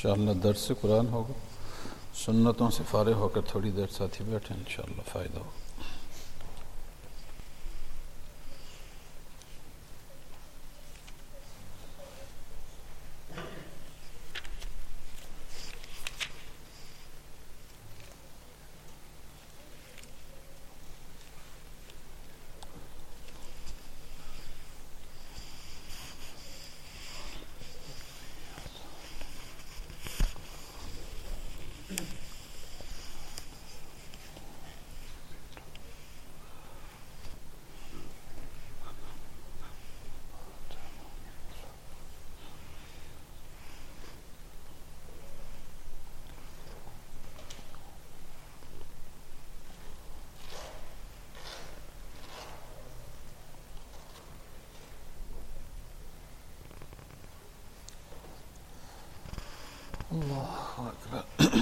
इंशाअल्लाह दर्स कुरान होगा। सुन्नतों से फारिग होकर थोड़ी देर साथी बैठे, इंशाअल्लाह फ़ायदा होगा। अल्लाहु अकबर।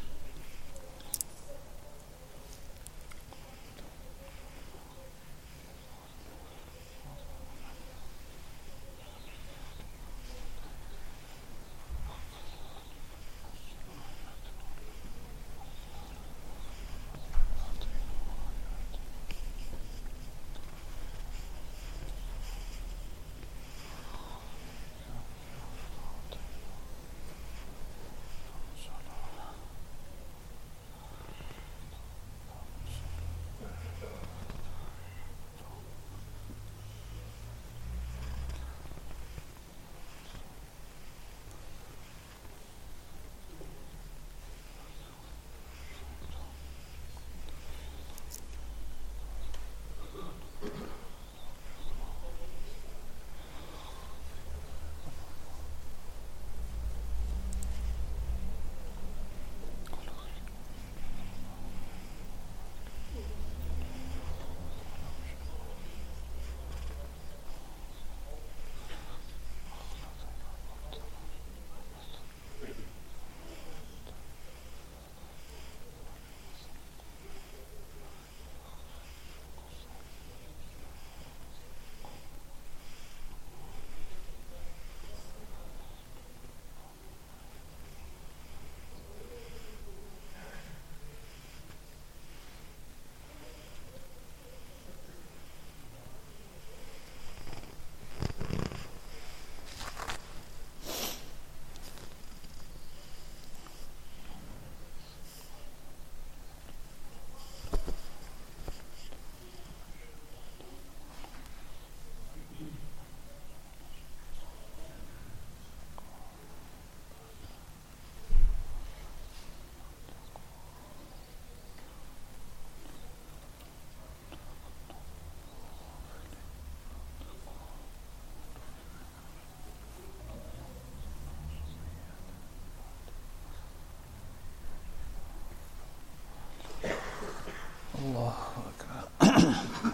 अल्लाहु अकबर।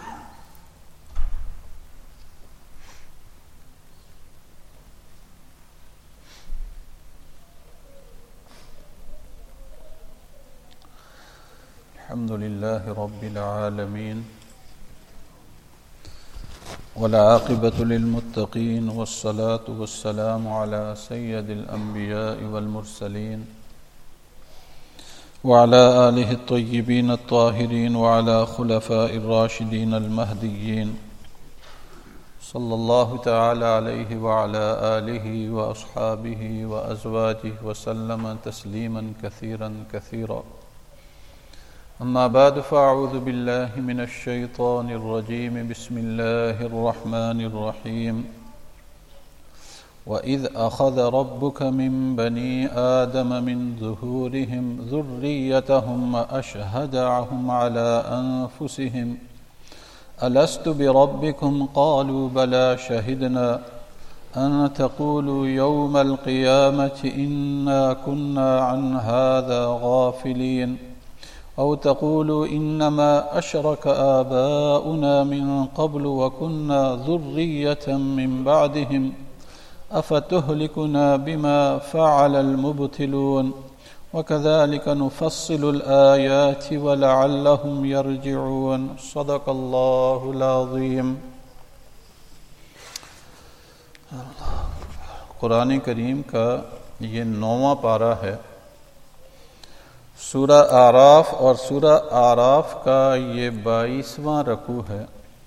अल्हम्दुलिल्लाहि रब्बिल आलमीन वल आक़िबतु लिल मुत्तक़ीन वस्सलातु वस्सलामु अला सय्यिदिल अंबियाइ वल मुरसलीन वअला आलिहि त्तय्यिबीन अत्ताहिरीन वअला खुलफ़ाइर राशिदीन अल महदिय्यीन सल्लल्लाहु तआला अलैहि वअला आलिहि व अस्हाबिहि व अज़वाजिहि व सल्लम तस्लीमन कसीरन कसीरा। अम्मा बाद फ़अऊज़ु बिल्लाहि मिनश शैतानिर रजीम। बिस्मिल्लाहिर रहमानिर रहीम। वइज़ अख़ज़ रब्बुक मिन बनी आदम मिन ज़ुहूरिहिम ज़ुर्रिय्यतहुम व अशहदहुम अला अनफुसिहिम अलस्तु बिरब्बिकुम क़ालू बला शहिदना अन तक़ूलू यौमल क़ियामति इन्ना कुन्ना अन हाज़ा गाफ़िलीन औ तक़ूलू इन्नमा अशरक आबाउना मिन क़ब्लु व कुन्ना ज़ुर्रिय्यतम मिन बअदिहिम अफ़तुहलिकुना बिमा फ़अलल मुब्तिलून वकज़ालिक नुफ़स्सिलुल आयाति वलअल्लहुम यरजिऊन। सदक़ल्लाहुल अज़ीम। कुरान करीम का یہ 9واں پارہ ہے سورہ اعراف، اور سورہ اعراف کا یہ 22واں رکوع ہے۔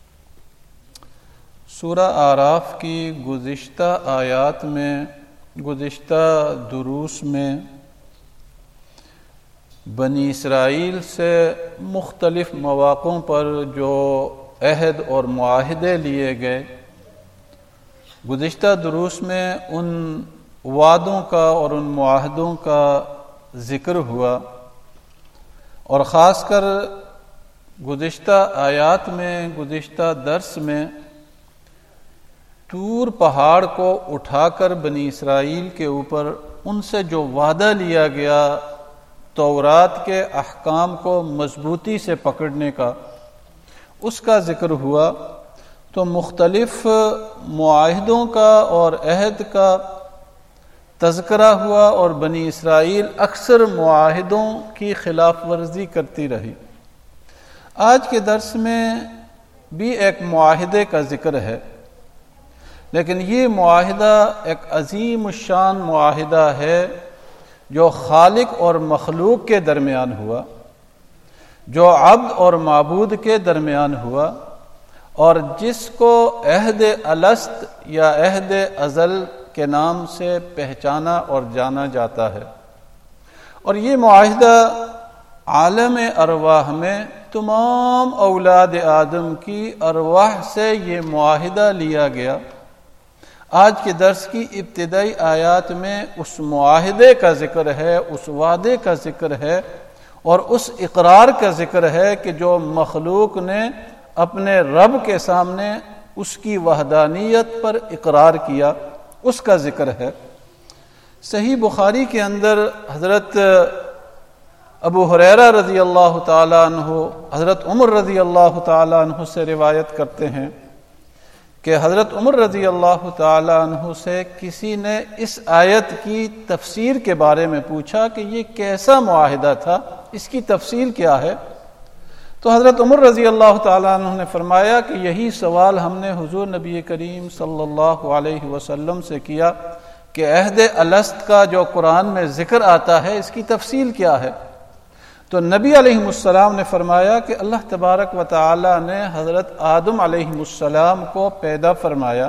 سورہ اعراف کی گزشتہ آیات میں، گزشتہ دروس میں بنی اسرائیل سے مختلف مواقعوں پر جو عہد اور معاہدے لیے گئے، گزشتہ دروس میں ان وعدوں کا اور ان معاہدوں کا ذکر ہوا، اور خاص کر گزشتہ آیات میں، گزشتہ درس میں طور پہاڑ کو اٹھا کر بنی اسرائیل کے اوپر ان سے جو وعدہ لیا گیا تورات کے احکام کو مضبوطی سے پکڑنے کا، اس کا ذکر ہوا۔ تو مختلف معاہدوں کا اور عہد کا تذکرہ ہوا، اور بنی اسرائیل اکثر معاہدوں کی خلاف ورزی کرتی رہی۔ آج کے درس میں بھی ایک معاہدے کا ذکر ہے، لیکن یہ معاہدہ ایک عظیم الشان معاہدہ ہے جو خالق اور مخلوق کے درمیان ہوا، جو عبد اور معبود کے درمیان ہوا، اور جس کو عہد الست یا عہد ازل کے نام سے پہچانا اور جانا جاتا ہے۔ اور یہ معاہدہ عالم ارواح میں تمام اولاد آدم کی ارواح سے یہ معاہدہ لیا گیا۔ آج کے درس کی ابتدائی آیات میں اس معاہدے کا ذکر ہے، اس وعدے کا ذکر ہے، اور اس اقرار کا ذکر ہے کہ جو مخلوق نے اپنے رب کے سامنے اس کی وحدانیت پر اقرار کیا، اس کا ذکر ہے۔ صحیح بخاری کے اندر حضرت ابو ہریرہ رضی اللہ تعالیٰ عنہ حضرت عمر رضی اللہ تعالیٰ عنہ سے روایت کرتے ہیں کہ حضرت عمر رضی اللہ تعالیٰ عنہ سے کسی نے اس آیت کی تفسیر کے بارے میں پوچھا کہ یہ کیسا معاہدہ تھا، اس کی تفصیل کیا ہے؟ تو حضرت عمر رضی اللہ تعالیٰ عنہ نے فرمایا کہ یہی سوال ہم نے حضور نبی کریم صلی اللہ علیہ وسلم سے کیا کہ عہد الست کا جو قرآن میں ذکر آتا ہے اس کی تفصیل کیا ہے؟ تو نبی علیہ السلام نے فرمایا کہ اللہ تبارک و تعالی نے حضرت آدم علیہ السلام کو پیدا فرمایا،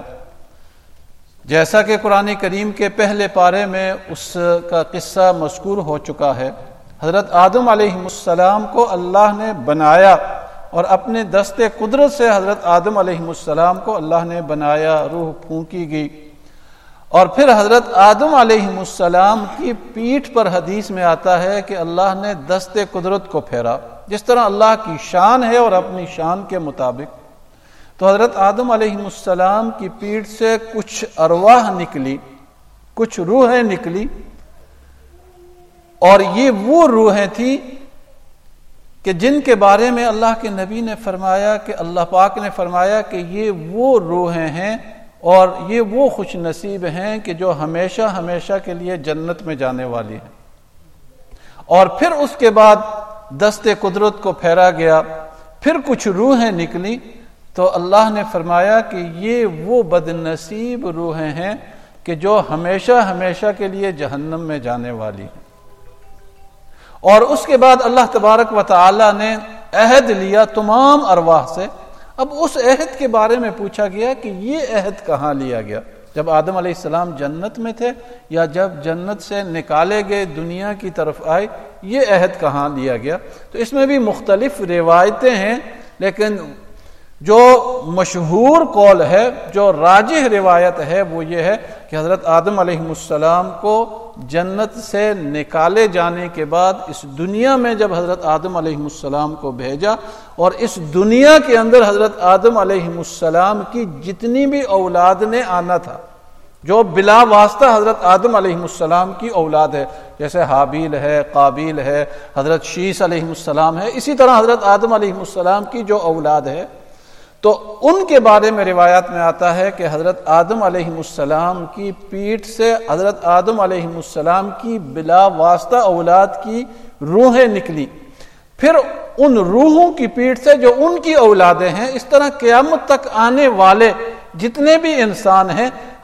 جیسا کہ قرآن کریم کے پہلے پارے میں اس کا قصہ مذکور ہو چکا ہے۔ حضرت آدم علیہ السلام کو اللہ نے بنایا، اور اپنے دست قدرت سے حضرت آدم علیہ السلام کو اللہ نے بنایا، روح پھونکی گئی، اور پھر حضرت آدم علیہ السلام کی پیٹھ پر حدیث میں آتا ہے کہ اللہ نے دست قدرت کو پھیرا، جس طرح اللہ کی شان ہے اور اپنی شان کے مطابق۔ تو حضرت آدم علیہ السلام کی پیٹھ سے کچھ ارواح نکلی، کچھ روحیں نکلی، اور یہ وہ روحیں تھیں کہ جن کے بارے میں اللہ کے نبی نے فرمایا کہ اللہ پاک نے فرمایا کہ یہ وہ روحیں ہیں اور یہ وہ خوش نصیب ہیں کہ جو ہمیشہ ہمیشہ کے لیے جنت میں جانے والی ہیں۔ اور پھر اس کے بعد دست قدرت کو پھیرا گیا، پھر کچھ روحیں نکلی، تو اللہ نے فرمایا کہ یہ وہ بد نصیب روحیں ہیں کہ جو ہمیشہ ہمیشہ کے لیے جہنم میں جانے والی ہیں۔ اور اس کے بعد اللہ تبارک و تعالی نے عہد لیا تمام ارواح سے۔ اب اس عہد کے بارے میں پوچھا گیا کہ یہ عہد کہاں لیا گیا، جب آدم علیہ السلام جنت میں تھے یا جب جنت سے نکالے گئے دنیا کی طرف آئے، یہ عہد کہاں لیا گیا؟ تو اس میں بھی مختلف روایتیں ہیں، لیکن جو مشہور قول ہے، جو راجح روایت ہے، وہ یہ ہے کہ حضرت آدم علیہ السلام کو جنت سے نکالے جانے کے بعد اس دنیا میں جب حضرت آدم علیہ السلام کو بھیجا، اور اس دنیا کے اندر حضرت آدم علیہ السلام کی جتنی بھی اولاد نے آنا تھا، جو بلا واسطہ حضرت آدم علیہ السلام کی اولاد ہے، جیسے حابیل ہے، قابیل ہے، حضرت شیس علیہ السلام ہے، اسی طرح حضرت آدم علیہ السلام کی جو اولاد ہے، تو ان کے بارے میں روایات میں آتا ہے کہ حضرت آدم علیہ السلام کی پیٹھ سے حضرت آدم علیہ السلام کی بلا واسطہ اولاد کی روحیں نکلی، پھر ان روحوں کی پیٹھ سے جو ان کی اولادیں ہیں، اس طرح قیامت تک آنے والے جتنے بھی انسان ہیں،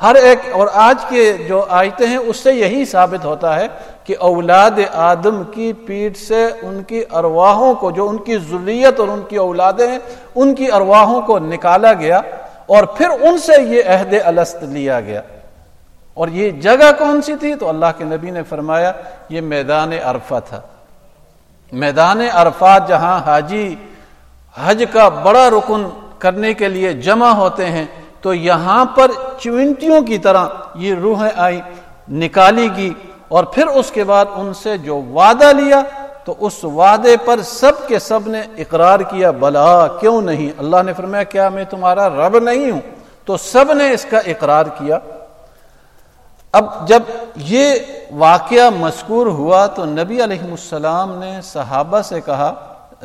ہر ایک، اور آج کے جو آیتیں ہیں اس سے یہی ثابت ہوتا ہے کہ اولاد آدم کی پیٹھ سے ان کی ارواحوں کو، جو ان کی ذریت اور ان کی اولادیں ہیں، ان کی ارواحوں کو نکالا گیا اور پھر ان سے یہ عہد الست لیا گیا۔ اور یہ جگہ کون سی تھی؟ تو اللہ کے نبی نے فرمایا یہ میدان عرفہ تھا۔ میدان عرفات جہاں حاجی حج کا بڑا رکن کرنے کے لیے جمع ہوتے ہیں، تو یہاں پر چونٹیوں کی طرح یہ روحیں آئی، نکالی گئی، اور پھر اس کے بعد ان سے جو وعدہ لیا تو اس وعدے پر سب کے سب نے اقرار کیا، بلا کیوں نہیں، اللہ نے فرمایا کیا میں تمہارا رب نہیں ہوں؟ تو سب نے اس کا اقرار کیا۔ اب جب یہ واقعہ مذکور ہوا تو نبی علیہ السلام نے صحابہ سے کہا،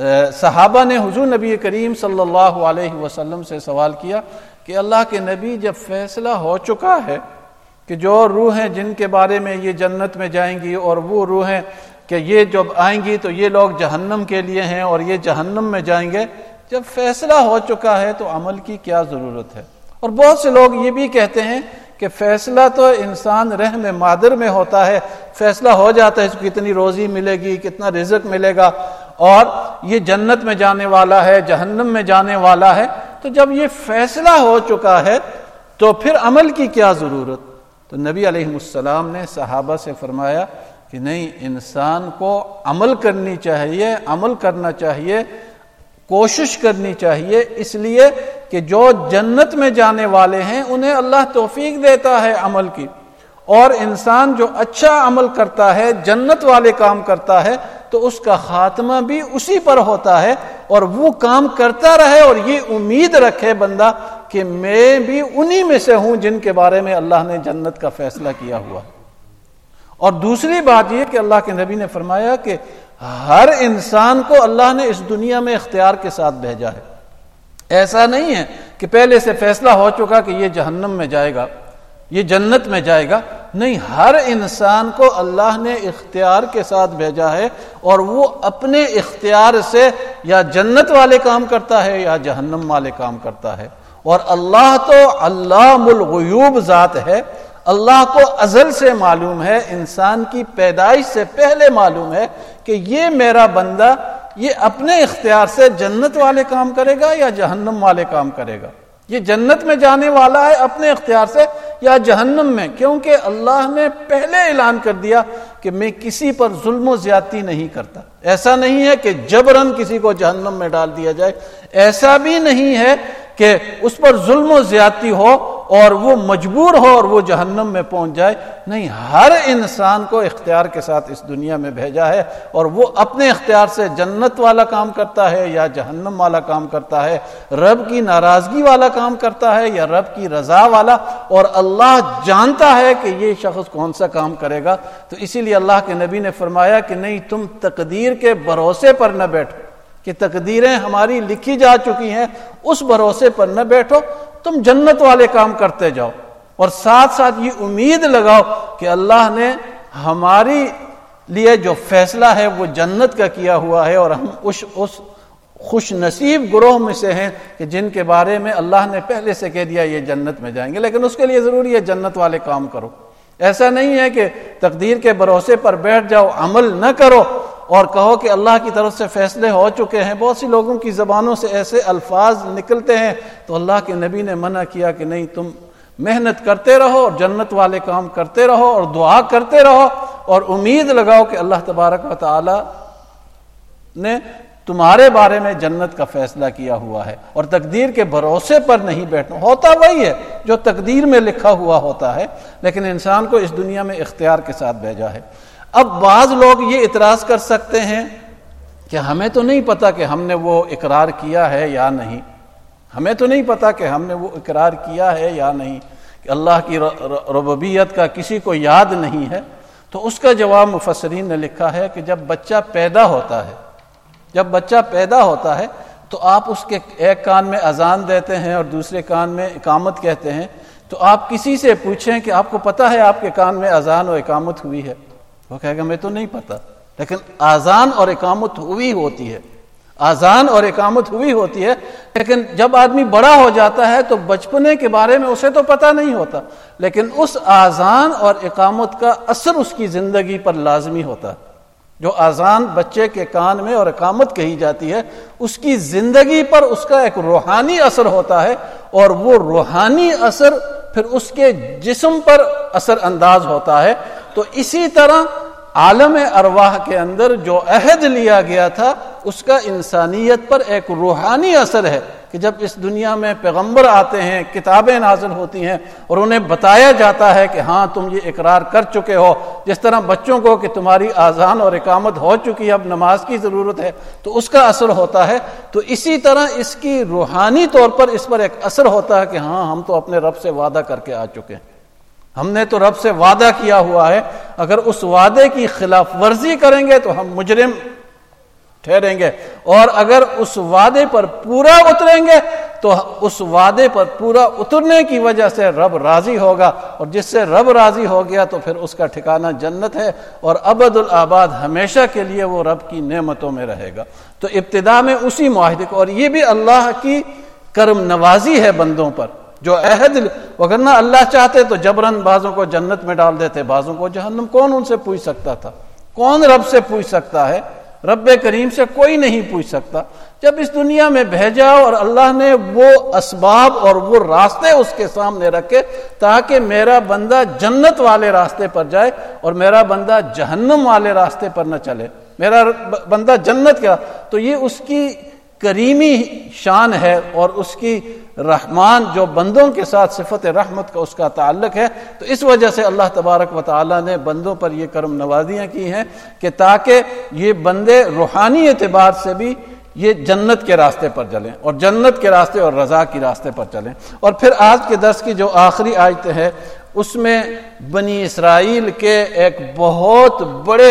صحابہ نے حضور نبی کریم صلی اللہ علیہ وسلم سے سوال کیا کہ اللہ کے نبی جب فیصلہ ہو چکا ہے کہ جو روحیں جن کے بارے میں یہ جنت میں جائیں گی اور وہ روحیں کہ یہ جب آئیں گی تو یہ لوگ جہنم کے لیے ہیں اور یہ جہنم میں جائیں گے، جب فیصلہ ہو چکا ہے تو عمل کی کیا ضرورت ہے؟ اور بہت سے لوگ یہ بھی کہتے ہیں کہ فیصلہ تو انسان رحم مادر میں ہوتا ہے، فیصلہ ہو جاتا ہے اس کو کتنی روزی ملے گی، کتنا رزق ملے گا، اور یہ جنت میں جانے والا ہے، جہنم میں جانے والا ہے۔ تو جب یہ فیصلہ ہو چکا ہے تو پھر عمل کی کیا ضرورت؟ تو نبی علیہ السلام نے صحابہ سے فرمایا کہ نہیں، انسان کو عمل کرنی چاہیے، عمل کرنا چاہیے، کوشش کرنی چاہیے، اس لیے کہ جو جنت میں جانے والے ہیں انہیں اللہ توفیق دیتا ہے عمل کی، اور انسان جو اچھا عمل کرتا ہے، جنت والے کام کرتا ہے، تو اس کا خاتمہ بھی اسی پر ہوتا ہے، اور وہ کام کرتا رہے اور یہ امید رکھے بندہ کہ میں بھی انہی میں سے ہوں جن کے بارے میں اللہ نے جنت کا فیصلہ کیا ہوا ہے۔ اور دوسری بات یہ کہ اللہ کے نبی نے فرمایا کہ ہر انسان کو اللہ نے اس دنیا میں اختیار کے ساتھ بھیجا ہے۔ ایسا نہیں ہے کہ پہلے سے فیصلہ ہو چکا کہ یہ جہنم میں جائے گا، یہ جنت میں جائے گا، نہیں، ہر انسان کو اللہ نے اختیار کے ساتھ بھیجا ہے، اور وہ اپنے اختیار سے یا جنت والے کام کرتا ہے یا جہنم والے کام کرتا ہے۔ اور اللہ تو علام الغیوب ذات ہے، اللہ کو ازل سے معلوم ہے، انسان کی پیدائش سے پہلے معلوم ہے کہ یہ میرا بندہ یہ اپنے اختیار سے جنت والے کام کرے گا یا جہنم والے کام کرے گا، یہ جنت میں جانے والا ہے اپنے اختیار سے یا جہنم میں، کیونکہ اللہ نے پہلے اعلان کر دیا کہ میں کسی پر ظلم و زیادتی نہیں کرتا۔ ایسا نہیں ہے کہ جبراً کسی کو جہنم میں ڈال دیا جائے، ایسا بھی نہیں ہے کہ اس پر ظلم و زیادتی ہو اور وہ مجبور ہو اور وہ جہنم میں پہنچ جائے، نہیں، ہر انسان کو اختیار کے ساتھ اس دنیا میں بھیجا ہے، اور وہ اپنے اختیار سے جنت والا کام کرتا ہے یا جہنم والا کام کرتا ہے، رب کی ناراضگی والا کام کرتا ہے یا رب کی رضا والا، اور اللہ جانتا ہے کہ یہ شخص کون سا کام کرے گا۔ تو اسی لیے اللہ کے نبی نے فرمایا کہ نہیں، تم تقدیر کے بھروسے پر نہ بیٹھو کہ تقدیریں ہماری لکھی جا چکی ہیں، اس بھروسے پر نہ بیٹھو، تم جنت والے کام کرتے جاؤ، اور ساتھ ساتھ یہ امید لگاؤ کہ اللہ نے ہماری لیے جو فیصلہ ہے وہ جنت کا کیا ہوا ہے، اور ہم اس خوش نصیب گروہ میں سے ہیں کہ جن کے بارے میں اللہ نے پہلے سے کہہ دیا یہ جنت میں جائیں گے، لیکن اس کے لیے ضروری ہے جنت والے کام کرو۔ ایسا نہیں ہے کہ تقدیر کے بھروسے پر بیٹھ جاؤ، عمل نہ کرو اور کہو کہ اللہ کی طرف سے فیصلے ہو چکے ہیں۔ بہت سی لوگوں کی زبانوں سے ایسے الفاظ نکلتے ہیں، تو اللہ کے نبی نے منع کیا کہ نہیں، تم محنت کرتے رہو اور جنت والے کام کرتے رہو اور دعا کرتے رہو، اور امید لگاؤ کہ اللہ تبارک و تعالی نے تمہارے بارے میں جنت کا فیصلہ کیا ہوا ہے، اور تقدیر کے بھروسے پر نہیں بیٹھنا۔ ہوتا وہی ہے جو تقدیر میں لکھا ہوا ہوتا ہے، لیکن انسان کو اس دنیا میں اختیار کے ساتھ بھیجا ہے۔ اب بعض لوگ یہ اعتراض کر سکتے ہیں کہ ہمیں تو نہیں پتا کہ ہم نے وہ اقرار کیا ہے یا نہیں، ہمیں تو نہیں پتا کہ ہم نے وہ اقرار کیا ہے یا نہیں، کہ اللہ کی ربوبیت کا کسی کو یاد نہیں ہے۔ تو اس کا جواب مفسرین نے لکھا ہے کہ جب بچہ پیدا ہوتا ہے، جب بچہ پیدا ہوتا ہے تو آپ اس کے ایک کان میں اذان دیتے ہیں اور دوسرے کان میں اقامت کہتے ہیں، تو آپ کسی سے پوچھیں کہ آپ کو پتا ہے آپ کے کان میں اذان اور اقامت ہوئی ہے، وہ کہے گا میں تو نہیں پتا، لیکن اذان اور اقامت ہوئی ہوتی ہے۔ آذان اور اقامت ہوئی ہوتی ہے، لیکن جب آدمی بڑا ہو جاتا ہے تو بچپنے کے بارے میں اسے تو پتہ نہیں ہوتا، لیکن اس آذان اور اقامت کا اثر اس کی زندگی پر لازمی ہوتا ہے۔ جو آذان بچے کے کان میں اور اقامت کہی جاتی ہے، اس کی زندگی پر اس کا ایک روحانی اثر ہوتا ہے، اور وہ روحانی اثر پھر اس کے جسم پر اثر انداز ہوتا ہے۔ تو اسی طرح عالم ارواح کے اندر جو عہد لیا گیا تھا، اس کا انسانیت پر ایک روحانی اثر ہے کہ جب اس دنیا میں پیغمبر آتے ہیں، کتابیں نازل ہوتی ہیں اور انہیں بتایا جاتا ہے کہ ہاں تم یہ اقرار کر چکے ہو، جس طرح بچوں کو کہ تمہاری آذان اور اقامت ہو چکی ہے، اب نماز کی ضرورت ہے، تو اس کا اثر ہوتا ہے۔ تو اسی طرح اس کی روحانی طور پر اس پر ایک اثر ہوتا ہے کہ ہاں ہم تو اپنے رب سے وعدہ کر کے آ چکے ہیں، ہم نے تو رب سے وعدہ کیا ہوا ہے، اگر اس وعدے کی خلاف ورزی کریں گے تو ہم مجرم ٹھہریں گے، اور اگر اس وعدے پر پورا اتریں گے تو اس وعدے پر پورا اترنے کی وجہ سے رب راضی ہوگا، اور جس سے رب راضی ہو گیا تو پھر اس کا ٹھکانہ جنت ہے، اور ابد الآباد ہمیشہ کے لیے وہ رب کی نعمتوں میں رہے گا۔ تو ابتدا میں اسی معاہدے کو، اور یہ بھی اللہ کی کرم نوازی ہے بندوں پر، جو عہد، وگرنہ اللہ چاہتے تو جبراً بعضوں کو جنت میں ڈال دیتے، بعضوں کو جہنم۔ کون ان سے پوچھ سکتا تھا؟ کون رب سے پوچھ سکتا ہے؟ رب کریم سے کوئی نہیں پوچھ سکتا۔ جب اس دنیا میں بھیجا اور اللہ نے وہ اسباب اور وہ راستے اس کے سامنے رکھے تاکہ میرا بندہ جنت والے راستے پر جائے اور میرا بندہ جہنم والے راستے پر نہ چلے، میرا بندہ جنت کا، تو یہ اس کی کریمی شان ہے، اور اس کی رحمان جو بندوں کے ساتھ صفت رحمت کا اس کا تعلق ہے۔ تو اس وجہ سے اللہ تبارک و تعالی نے بندوں پر یہ کرم نوازیاں کی ہیں کہ تاکہ یہ بندے روحانی اعتبار سے بھی یہ جنت کے راستے پر چلیں، اور جنت کے راستے اور رضا کی راستے پر چلیں۔ اور پھر آج کے درس کی جو آخری آیت ہے، اس میں بنی اسرائیل کے ایک بہت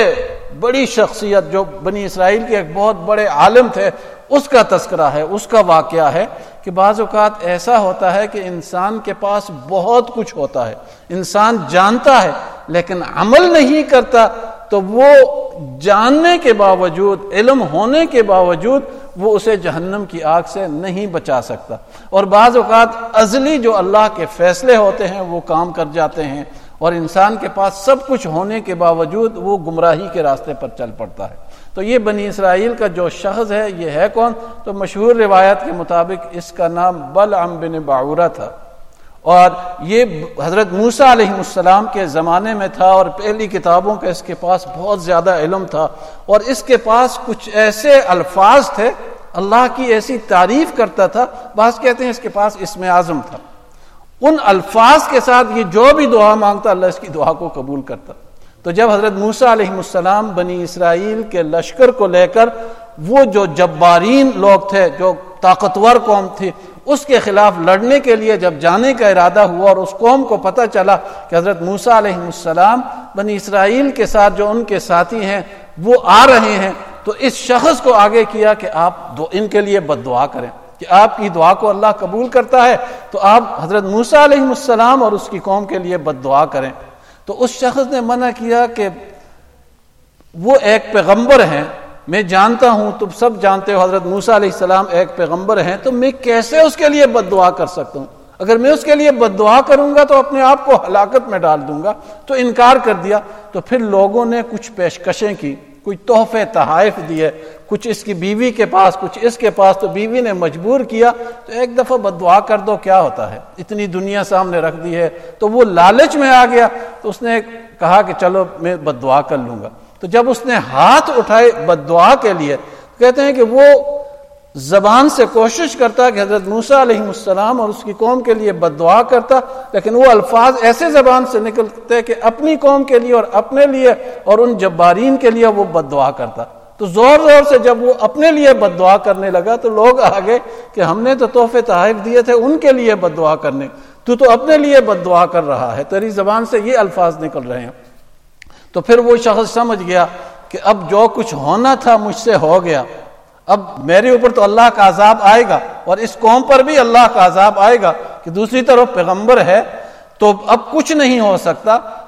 بڑی شخصیت، جو بنی اسرائیل کے ایک بہت بڑے عالم تھے، اس کا تذکرہ ہے، اس کا واقعہ ہے کہ بعض اوقات ایسا ہوتا ہے کہ انسان کے پاس بہت کچھ ہوتا ہے، انسان جانتا ہے لیکن عمل نہیں کرتا، تو وہ جاننے کے باوجود، علم ہونے کے باوجود وہ اسے جہنم کی آگ سے نہیں بچا سکتا۔ اور بعض اوقات ازلی جو اللہ کے فیصلے ہوتے ہیں وہ کام کر جاتے ہیں، اور انسان کے پاس سب کچھ ہونے کے باوجود وہ گمراہی کے راستے پر چل پڑتا ہے۔ تو یہ بنی اسرائیل کا جو شخص ہے، یہ ہے کون؟ تو مشہور روایت کے مطابق اس کا نام بلعم بن باعورہ تھا، اور یہ حضرت موسیٰ علیہ السلام کے زمانے میں تھا، اور پہلی کتابوں کا اس کے پاس بہت زیادہ علم تھا، اور اس کے پاس کچھ ایسے الفاظ تھے، اللہ کی ایسی تعریف کرتا تھا، بعض کہتے ہیں اس کے پاس اسم اعظم تھا، ان الفاظ کے ساتھ یہ جو بھی دعا مانگتا اللہ اس کی دعا کو قبول کرتا۔ تو جب حضرت موسیٰ علیہ السلام بنی اسرائیل کے لشکر کو لے کر وہ جو جبارین لوگ تھے، جو طاقتور قوم تھی، اس کے خلاف لڑنے کے لیے جب جانے کا ارادہ ہوا، اور اس قوم کو پتہ چلا کہ حضرت موسیٰ علیہ السلام بنی اسرائیل کے ساتھ جو ان کے ساتھی ہیں وہ آ رہے ہیں، تو اس شخص کو آگے کیا کہ آپ ان کے لیے بد دعا کریں کہ آپ کی دعا کو اللہ قبول کرتا ہے، تو آپ حضرت موسیٰ علیہ السلام اور اس کی قوم کے لیے بد دعا کریں۔ تو اس شخص نے منع کیا کہ وہ ایک پیغمبر ہیں، میں جانتا ہوں، تم سب جانتے ہو حضرت موسیٰ علیہ السلام ایک پیغمبر ہیں، تو میں کیسے اس کے لیے بد دعا کر سکتا ہوں؟ اگر میں اس کے لیے بد دعا کروں گا تو اپنے آپ کو ہلاکت میں ڈال دوں گا، تو انکار کر دیا۔ تو پھر لوگوں نے کچھ پیشکشیں کی، کچھ تحفے تحائف دیے، کچھ اس کی بیوی کے پاس، کچھ اس کے پاس، تو بیوی نے مجبور کیا تو ایک دفعہ بد دعا کر دو، کیا ہوتا ہے، اتنی دنیا سامنے رکھ دی ہے۔ تو وہ لالچ میں آ گیا، تو اس نے کہا کہ چلو میں بد دعا کر لوں گا۔ تو جب اس نے ہاتھ اٹھائے بد دعا کے لیے، کہتے ہیں کہ وہ زبان سے کوشش کرتا کہ حضرت موسیٰ علیہ السلام اور اس کی قوم کے لیے بد دعا کرتا، لیکن وہ الفاظ ایسے زبان سے نکلتے کہ اپنی قوم کے لیے اور اپنے لیے اور ان جبارین کے لیے وہ بد دعا کرتا۔ تو زور زور سے جب وہ اپنے لیے بد دعا کرنے لگا تو لوگ آگے کہ ہم نے تو تحفے تحائف دیے تھے ان کے لیے بد دعا کرنے، تو اپنے لیے بد دعا کر رہا ہے، تیری زبان سے یہ الفاظ نکل رہے ہیں۔ تو پھر وہ شخص سمجھ گیا کہ اب جو کچھ ہونا تھا مجھ سے ہو گیا، اب میرے اوپر تو اللہ کا عذاب آئے گا اور اس قوم پر بھی اللہ کا عذاب آئے گا کہ دوسری طرف پیغمبر ہے، تو اب کچھ نہیں ہو سکتا۔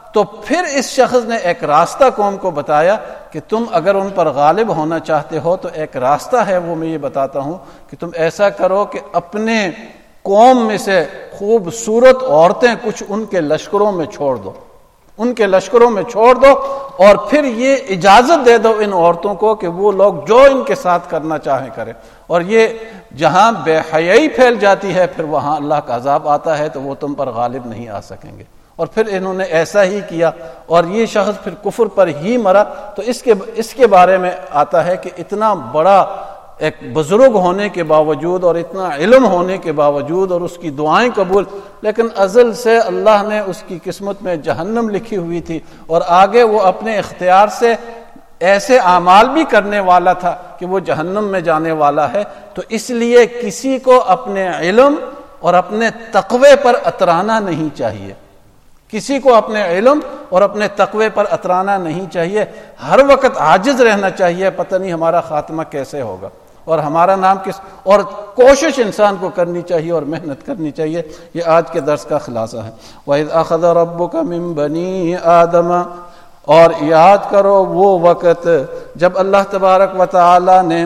تو پھر اس شخص نے ایک راستہ قوم کو بتایا کہ تم اگر ان پر غالب ہونا چاہتے ہو تو ایک راستہ ہے، وہ میں یہ بتاتا ہوں کہ تم ایسا کرو کہ اپنے قوم میں سے خوبصورت عورتیں کچھ ان کے لشکروں میں چھوڑ دو، ان کے لشکروں میں چھوڑ دو، اور پھر یہ اجازت دے دو ان عورتوں کو کہ وہ لوگ جو ان کے ساتھ کرنا چاہیں کریں، اور یہ جہاں بے حیائی پھیل جاتی ہے پھر وہاں اللہ کا عذاب آتا ہے، تو وہ تم پر غالب نہیں آ سکیں گے۔ اور پھر انہوں نے ایسا ہی کیا، اور یہ شخص پھر کفر پر ہی مرا۔ تو اس کے بارے میں آتا ہے کہ اتنا بڑا ایک بزرگ ہونے کے باوجود اور اتنا علم ہونے کے باوجود اور اس کی دعائیں قبول، لیکن ازل سے اللہ نے اس کی قسمت میں جہنم لکھی ہوئی تھی، اور آگے وہ اپنے اختیار سے ایسے اعمال بھی کرنے والا تھا کہ وہ جہنم میں جانے والا ہے۔ تو اس لیے کسی کو اپنے علم اور اپنے تقوی پر اترانا نہیں چاہیے، کسی کو اپنے علم اور اپنے تقوی پر اترانا نہیں چاہیے، ہر وقت عاجز رہنا چاہیے، پتہ نہیں ہمارا خاتمہ کیسے ہوگا اور ہمارا نام کس، اور کوشش انسان کو کرنی چاہیے اور محنت کرنی چاہیے۔ یہ آج کے درس کا خلاصہ ہے۔ وَإِذْ أَخَذَ رَبُّكَ مِن بَنِي آدَمَ، اور یاد کرو وہ وقت جب اللہ تبارک و تعالی نے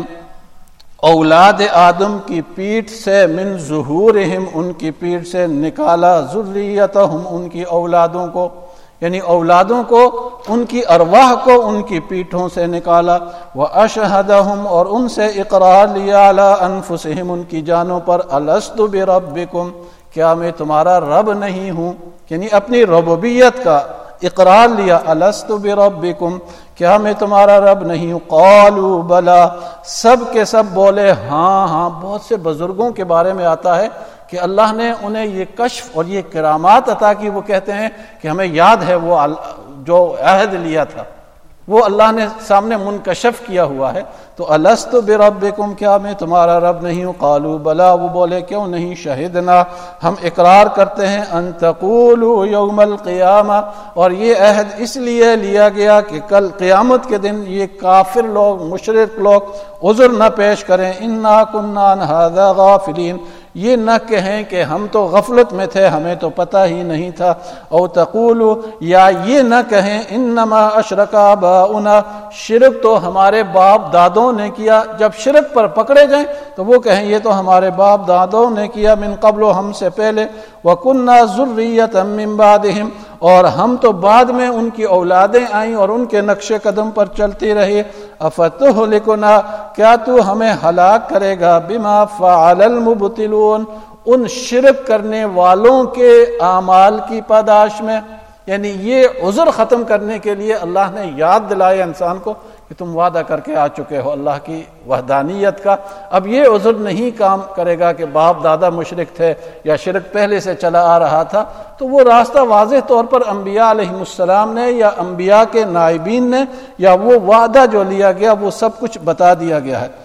اولاد آدم کی پیٹھ سے، من ظہورہم ان کی پیٹھ سے نکالا، ذریتہم ان کی اولادوں کو، یعنی اولادوں کو، ان کی ارواح کو ان کی پیٹھوں سے نکالا، واشہدہم اور ان سے اقرار لیا، علی انفسہم ان کی جانوں پر، الست بربکم کیا میں تمہارا رب نہیں ہوں، یعنی اپنی ربوبیت کا اقرار لیا، الست بربکم کیا میں تمہارا رب نہیں ہوں، قالوا بلا سب کے سب بولے ہاں ہاں۔ بہت سے بزرگوں کے بارے میں آتا ہے کہ اللہ نے انہیں یہ کشف اور یہ کرامات عطا کی، وہ کہتے ہیں کہ ہمیں یاد ہے وہ جو عہد لیا تھا وہ اللہ نے سامنے منکشف کیا ہوا ہے۔ تو الست بربکم کیا میں تمہارا رب نہیں ہوں، قالوا بلا وہ بولے کیوں نہیں، شہدنا ہم اقرار کرتے ہیں، ان تقولوا یوم القیامہ اور یہ عہد اس لیے لیا گیا کہ کل قیامت کے دن یہ کافر لوگ، مشرک لوگ عذر نہ پیش کریں، انا کنا عن ھذا غافلین، یہ نہ کہیں کہ ہم تو غفلت میں تھے، ہمیں تو پتہ ہی نہیں تھا، او تقولوا یا یہ نہ کہیں انما اشرک آباؤنا شرک تو ہمارے باپ دادوں نے کیا، جب شرک پر پکڑے جائیں تو وہ کہیں یہ تو ہمارے باپ دادوں نے کیا، من قبل ہم سے پہلے، وَكُنَّا ذُرِّيَّةً مِّن بَعْدِهِمْ اور ہم تو بعد میں ان کی اولادیں آئیں اور ان کے نقش قدم پر چلتی رہی، اَفَتُهْلِكُنَا کیا تو ہمیں ہلاک کرے گا، بِمَا فَعَلَ الْمُبْطِلُونَ ان شرک کرنے والوں کے اعمال کی پاداش میں، یعنی یہ عذر ختم کرنے کے لیے اللہ نے یاد دلایا انسان کو کہ تم وعدہ کر کے آ چکے ہو اللہ کی وحدانیت کا، اب یہ عذر نہیں کام کرے گا کہ باپ دادا مشرک تھے یا شرک پہلے سے چلا آ رہا تھا۔ تو وہ راستہ واضح طور پر انبیاء علیہ السلام نے یا انبیاء کے نائبین نے یا وہ وعدہ جو لیا گیا وہ سب کچھ بتا دیا گیا ہے۔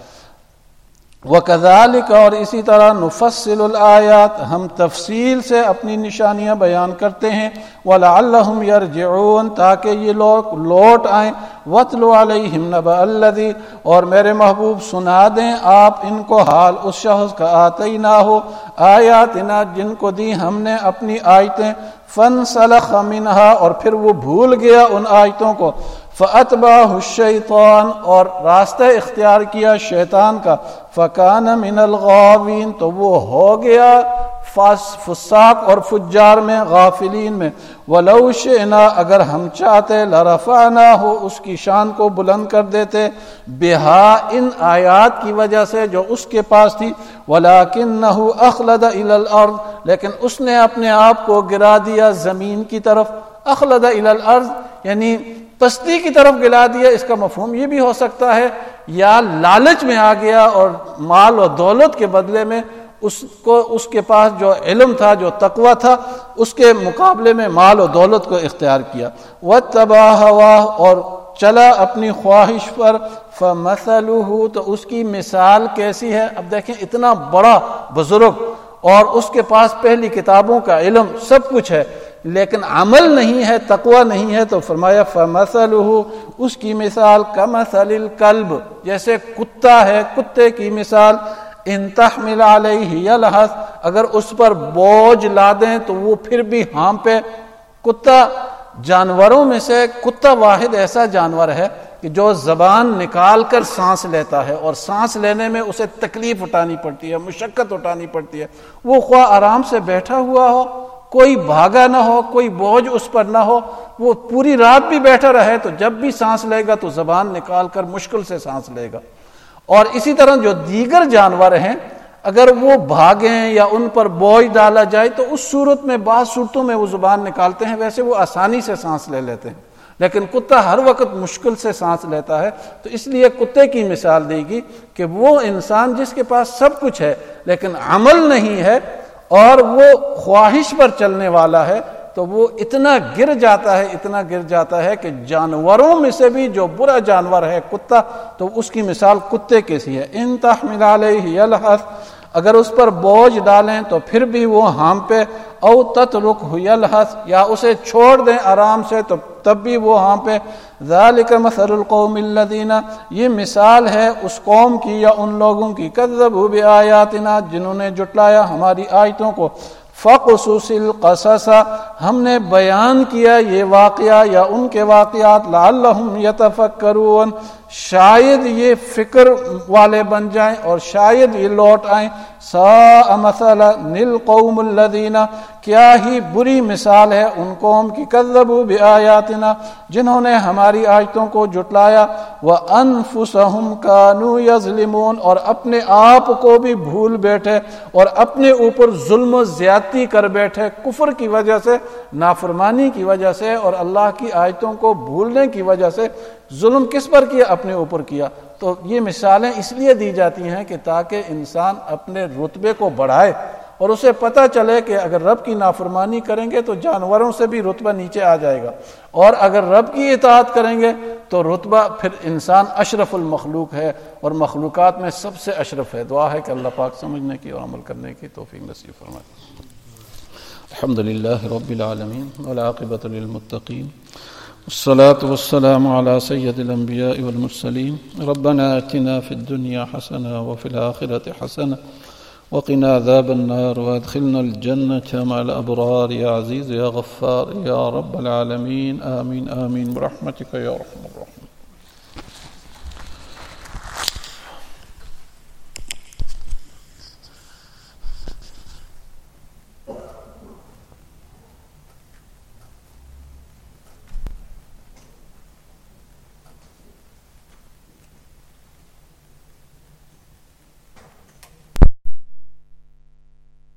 وَكَذَلِكَ اور اسی طرح نُفَصِّلُ الْآيَاتِ ہم تفصیل سے اپنی نشانیاں بیان کرتے ہیں، وَلَعَلَّهُمْ يَرْجِعُونَ تاکہ یہ لوگ لوٹ آئیں، وَاتْلُ عَلَيْهِمْ نَبَأَ الَّذِي اور میرے محبوب سنا دیں آپ ان کو حال اس شخص کا آتَيْنَاهُ آیاتنا جن کو دی ہم نے اپنی آیتیں، فَانْسَلَخَ مِنْهَا اور پھر وہ بھول گیا ان آیتوں کو، فَأَتْبَعَهُ الشَّيْطَانُ اور راستہ اختیار کیا شیطان کا، فَكَانَ مِنَ الْغَاوِينَ تو وہ ہو گیا فساق اور فجار میں، غافلین میں، وَلَوْ شِئْنَا اگر ہم چاہتے، لَرَفَعْنَاهُ اس کی شان کو بلند کر دیتے، بِهَا ان آیات کی وجہ سے جو اس کے پاس تھی، وَلَكِنَّهُ أَخْلَدَ إِلَى الْأَرْضِ لیکن اس نے اپنے آپ کو گرا دیا زمین کی طرف، أَخْلَدَ إِلَى الْأَرْضِ یعنی پستی کی طرف گلا دیا۔ اس کا مفہوم یہ بھی ہو سکتا ہے یا لالچ میں آ گیا اور مال اور دولت کے بدلے میں اس کے پاس جو علم تھا، جو تقوی تھا، اس کے مقابلے میں مال اور دولت کو اختیار کیا، وَاتَّبَعَ هَوَاهُ اور چلا اپنی خواہش پر، فَمَثَلُهُ تو اس کی مثال کیسی ہے۔ اب دیکھیں اتنا بڑا بزرگ اور اس کے پاس پہلی کتابوں کا علم سب کچھ ہے لیکن عمل نہیں ہے، تقوی نہیں ہے، تو فرمایا فَمَثَلُهُ اس کی مثال کَمَثَلِ الْكَلْبِ جیسے کتا ہے، کتے کی مثال، ان تحمل علیہ یلہث اگر اس پر بوجھ لا دیں تو وہ پھر بھی ہانپے۔ کتا جانوروں میں سے کتا واحد ایسا جانور ہے کہ جو زبان نکال کر سانس لیتا ہے، اور سانس لینے میں اسے تکلیف اٹھانی پڑتی ہے، مشقت اٹھانی پڑتی ہے۔ وہ خواہ آرام سے بیٹھا ہوا ہو، کوئی بھاگا نہ ہو، کوئی بوجھ اس پر نہ ہو، وہ پوری رات بھی بیٹھا رہے تو جب بھی سانس لے گا تو زبان نکال کر مشکل سے سانس لے گا۔ اور اسی طرح جو دیگر جانور ہیں، اگر وہ بھاگیں یا ان پر بوجھ ڈالا جائے تو اس صورت میں، بعض صورتوں میں وہ زبان نکالتے ہیں، ویسے وہ آسانی سے سانس لے لیتے ہیں، لیکن کتا ہر وقت مشکل سے سانس لیتا ہے۔ تو اس لیے کتے کی مثال دے گی کہ وہ انسان جس کے پاس سب کچھ ہے لیکن عمل نہیں ہے اور وہ خواہش پر چلنے والا ہے، تو وہ اتنا گر جاتا ہے کہ جانوروں میں سے بھی جو برا جانور ہے کتا، تو اس کی مثال کتے کیسی ہے۔ ان تحمل علیہ یلہث، اگر اس پر بوجھ ڈالیں تو پھر بھی وہ ہانپے، او تترکہ یلہث، یا اسے چھوڑ دیں آرام سے تو تب بھی وہ ہانپے۔ ذالک مثل القوم الذین، یہ مثال ہے اس قوم کی یا ان لوگوں کی، کذبوا بآیاتنا، جنہوں نے جھٹلایا ہماری آیتوں کو۔ فقصص القصص، ہم نے بیان کیا یہ واقعہ یا ان کے واقعات، لعلہم یتفکرون، شاید یہ فکر والے بن جائیں اور شاید یہ لوٹ آئیں۔ ساء مثلا للقوم الذین، کیا ہی بری مثال ہے ان قوم کی، کذبوا بآیاتنا، جنہوں نے ہماری آیتوں کو جھٹلایا، وانفسہم کانوا یظلمون، اور اپنے آپ کو بھی بھول بیٹھے اور اپنے اوپر ظلم و زیادتی کر بیٹھے، کفر کی وجہ سے، نافرمانی کی وجہ سے اور اللہ کی آیتوں کو بھولنے کی وجہ سے ظلم کس پر کیا؟ اپنے اوپر کیا۔ تو یہ مثالیں اس لیے دی جاتی ہیں کہ تاکہ انسان اپنے رتبے کو بڑھائے اور اسے پتہ چلے کہ اگر رب کی نافرمانی کریں گے تو جانوروں سے بھی رتبہ نیچے آ جائے گا، اور اگر رب کی اطاعت کریں گے تو رتبہ، پھر انسان اشرف المخلوق ہے اور مخلوقات میں سب سے اشرف ہے۔ دعا ہے کہ اللہ پاک سمجھنے کی اور عمل کرنے کی توفیق نصیب فرمائے۔ الحمدللہ رب العالمین والعاقبۃ للمتقین، والصلاة والسلام على سید الانبیاء والمرسلین۔ ربنا آتنا فی الدنیا حسنہ وفی الآخرۃ حسنہ وقنا عذاب النار وادخلنا الجنة مع الأبرار یا عزیز یا غفار یا رب العالمین، آمین آمین برحمتک یا ارحم الراحمین۔